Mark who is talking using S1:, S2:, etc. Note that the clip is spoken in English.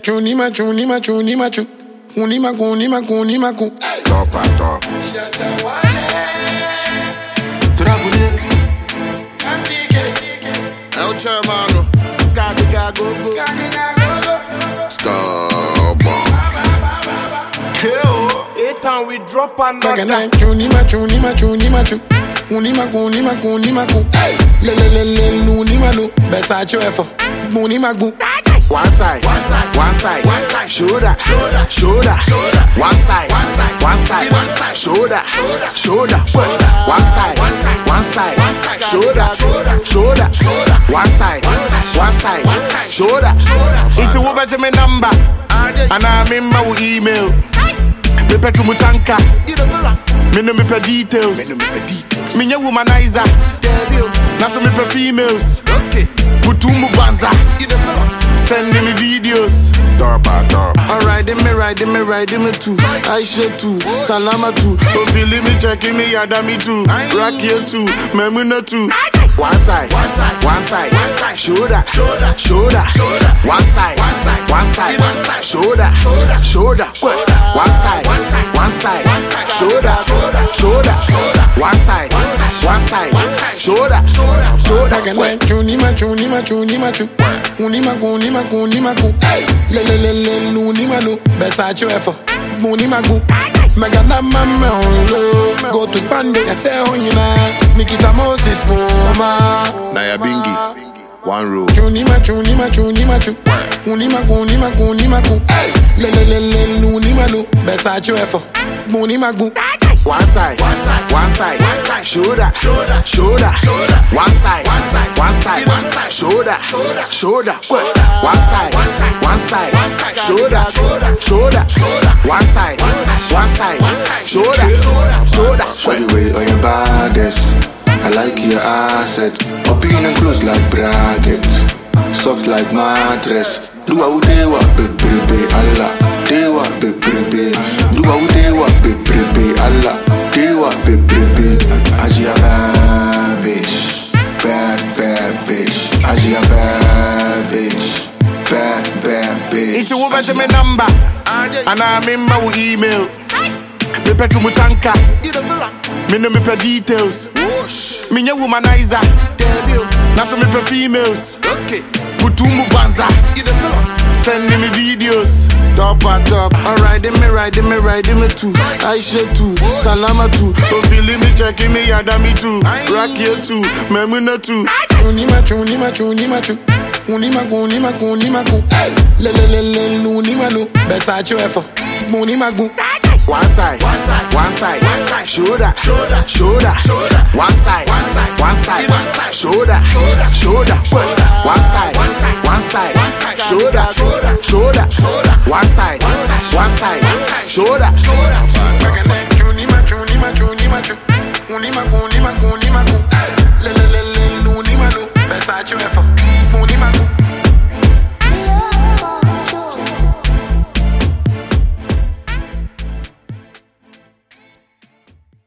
S1: Top à top. É o Germano. Scarbo.
S2: Etan we drop another.
S1: One side, shoulder, shoulder. One side, shoulder, shoulder. One side, shoulder, shoulder. One side, shoulder. It's a woman to my number, and I remember we email. Me petru mutanka, me no me per details. Me nya womanizer, na so me per females. Putumu banza, sending me videos. Top. Alright, me too. Aisha too, Salama too. Ofili me checking me, Yadami too. Rakia too, Memuna too. One side, shoulder. One side, shoulder. One side, shoulder. One side, shoulder.
S3: Go to Pande, I say Nikita Moses
S1: Naya Bingi, one row.
S3: Unima
S1: One side, shoulder. One side, shoulder. One side, shoulder. One side, shoulder.
S4: Sweat weight on your baddest. I like your asset. Open and close like bracket. Soft like mattress. Do a udewa baby Allah. Dewa baby. Do a udewa baby Allah. Dewa baby. Ajia bad bitch. Bad bitch. Ajia bad bitch. Bad bitch.
S1: It's a woman to my number, and I remember we email. Me petru mutanka, me no me per details. Me nya womanizer, na so me per females. Putumu banza, sending me videos. Top. Alright, me too. Aisha too, Salama too. Ofili me checking me, Yadami too. Rakia too, Memuna too. One side, shoulder. One side, shoulder. One side, shoulder. One side, shoulder.
S3: Unima